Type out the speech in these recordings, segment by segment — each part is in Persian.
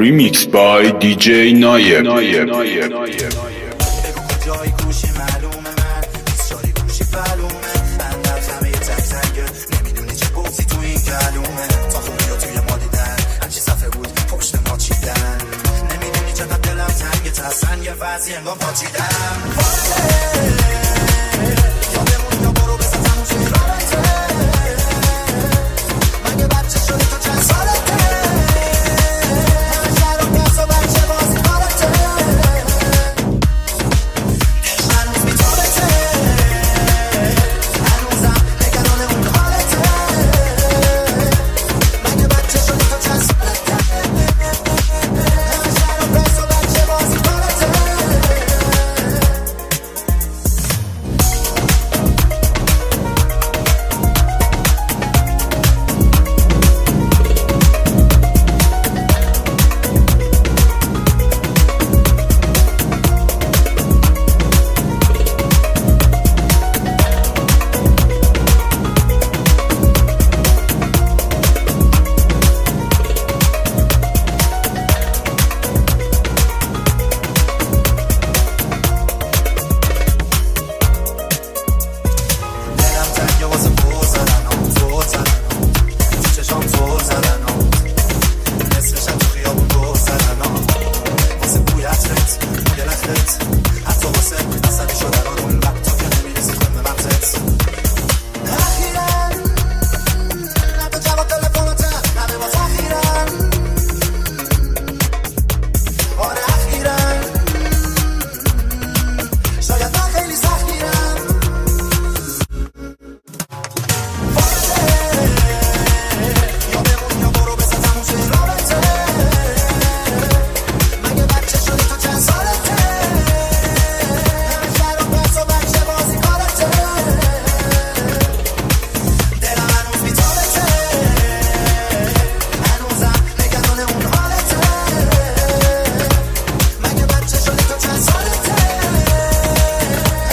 Remix by DJ Naib. جای گوشی معلومه من بیچاری گوشی معلومه من رفتم یه تک تنگه نمیدونی چه بوزی تو این کلومه تا خوبی رو توی ما دیدن همچی صفحه بود پشت ما چیدن نمیدونی چقدر دلم تنگه ترسن یه وضعی انگار پاچیدم یا بمون یا برو بزن تموم شد رابطه مگه بچه شدی تو چند سالته همه شهر و پس و بچه بازی کارته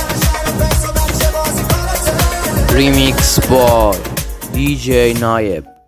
Remix by DJ Naib.